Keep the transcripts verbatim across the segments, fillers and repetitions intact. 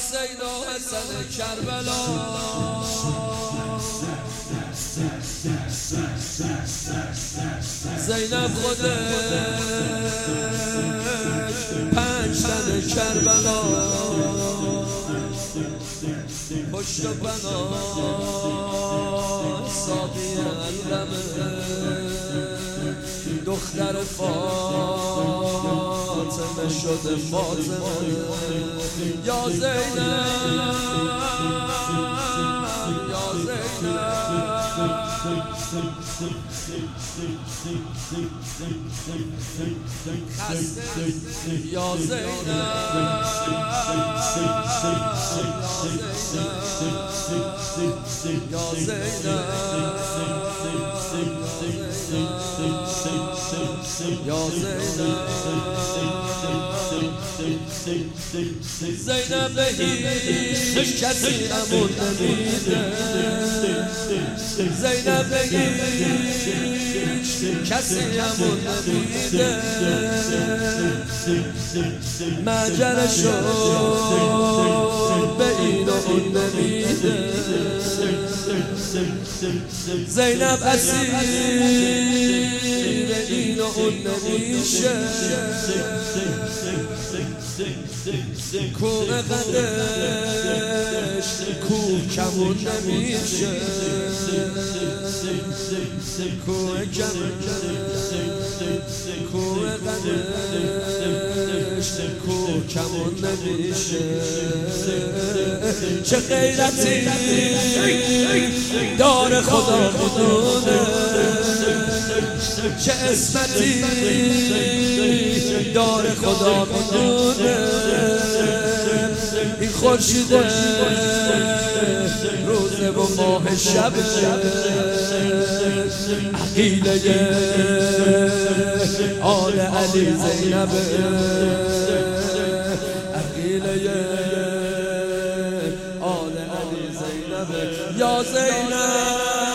حسین و حسن کربلا زینب خودش پنج تن کربلا پشت و بنا ساقی علمه دختر فاطمه شده فاطمه یا زینب یا زینب یا زینب یا زینب یا زینب زینب هیچ کسی امون نمیده زینب هیچ کسی امون نمیده مجره شد به این و اون نمیده زینب اسیر این و اون نمیشه کوه قدش کوه کمون نمیشه کوه کمون کوه قدش کوه کمون نمیشه چه غیرتی دار خدا بدونه چه عصمتی دار خدا بدونه این خورشید روزه و ماه شب عقیله آل علی زینب عقیله آل علی زینب یا زینب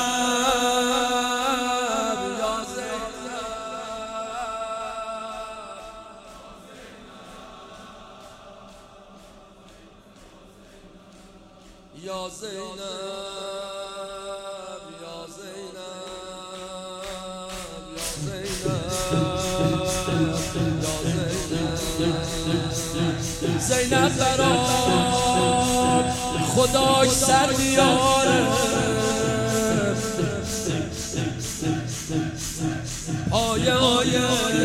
یا زینب یا زینب یا زینب زینب برا خداش سر بیاره آیه آیه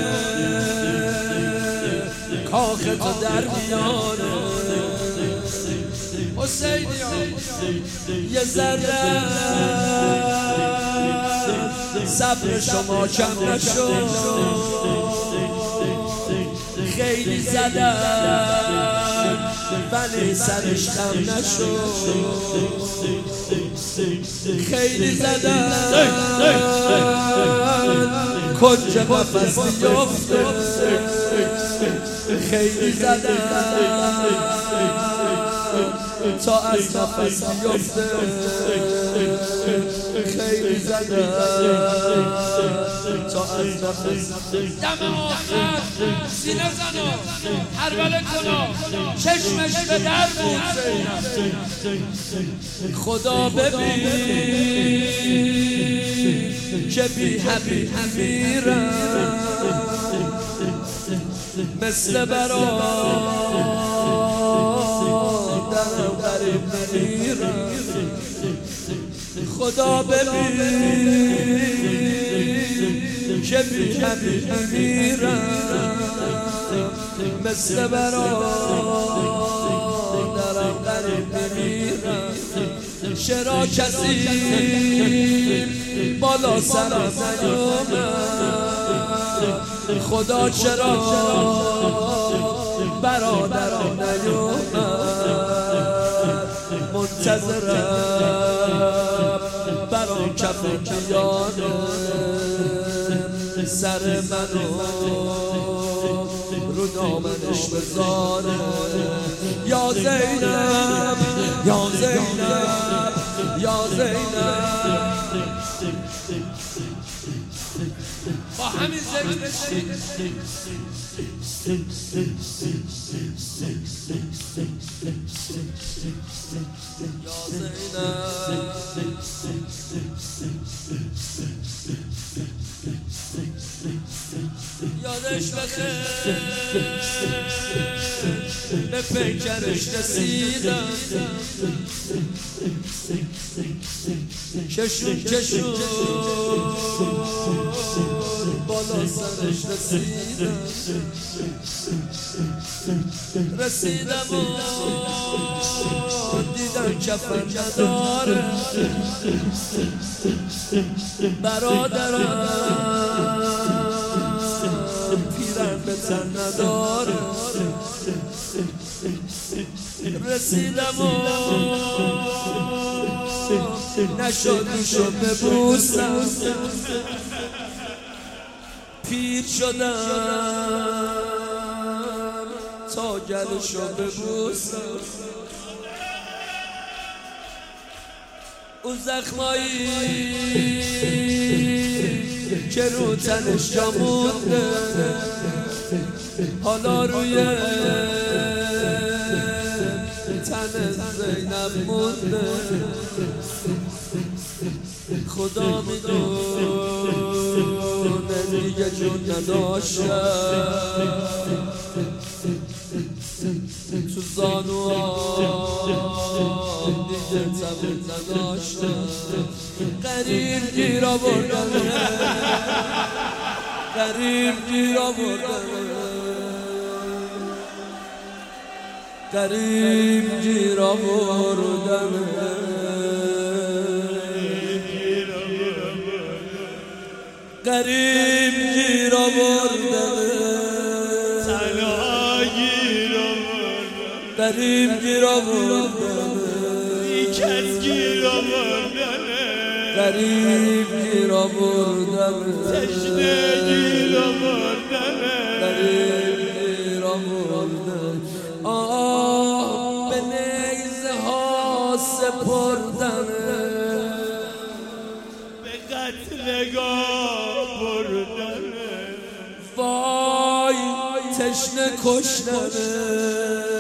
کاخ تو در بیاره حسین یه ذره صبر شما کم نشد خیلی زدن ولی سرش خم نشد خیلی زدن کنج قفس بیفته خیلی زدن تا از نفس بیفته خیلی زدن تا از نفس دم آخر سینه زنو هربله کنا چشمش به در بود خدا ببین که بی حبیب میرم مثل برادرم غریب میرم خدا ببین که بی حبیب میرم مثل برادرم غریب میرم چرا کسی بالا سرم نیومد خدا چرا برادرم نیومد منتظرم برام کف بیاره سر منو رو دامنش بذاره یا زینب یا زینب یا زینب با همین ذکر بشید یا زینب یادش بخیر به پیکرش رسیدم کشون کشون بالا سرش رسیدم رسیدم و دیدم کفن نداره برادرم پیرن به تن نداره رسیدم و نشد میشد ببوسم پیر شدم تا گلشو ببوسم اون زخمایی که رو تنش جا مونده حالا روی تن زینب مونده خدا میدونه دیگه جون نداشتم تو زانوام دیگه تبون نداشتم غریب گیر آوردم غریب گیر آوردم غریب گیر آوردم غریب گیر آوردم تنها گیر آوردم غریب گیر آوردم کس گیر آوردم غریب گیر آوردم تشنه گیر آوردم غریب گیر آوردم آه به نیزه ها سپردم به قتلگاه بردم وای تشنه کشتم